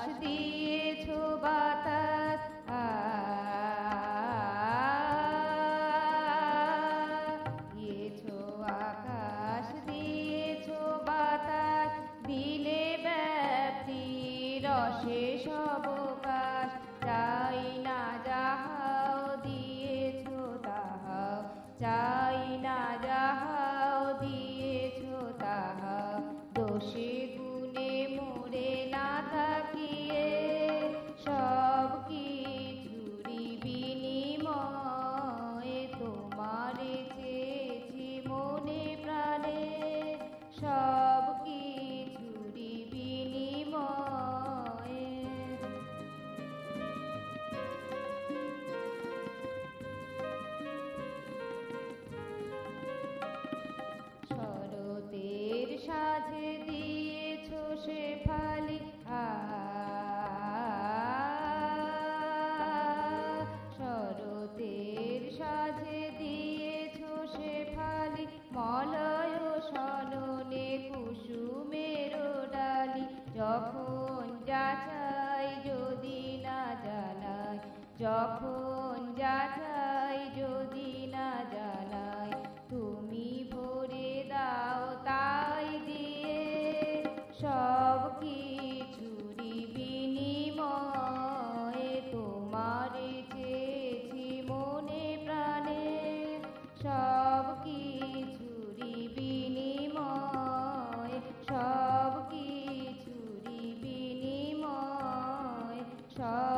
দিয়েছো বাতাস দিয়েছো আকাশ দিয়েছো বাতাস দিলে ব্যাপ্তি রসে সবকাশ চাই না যাহাও দিয়েছো তাহাও চাই না যাহাও দিয়েছো তাহাও দোষে গুণে মোরে না থাকিয়ে সব কিছুরি বিনিময়ে তোমারে চেয়েছি মনে প্রাণে সব কিছুরি বিনিময়ে শরতের সাজে দিয়েছো শেফালি শরতের সাজে দিয়েছো শেফালি মলয় সননে কুসুমের ডালি যখন যা চাই যদি না জানাই যখন যা চাই যদি না জানাই তুমি ভরে দাও তাই দিয়ে সব কিছুরি বিনিময়ে তোমারে চেয়েছি মনে প্রাণে সব কিছুরি বিনিময়ে সব কিছুরি বিনিময়ে সব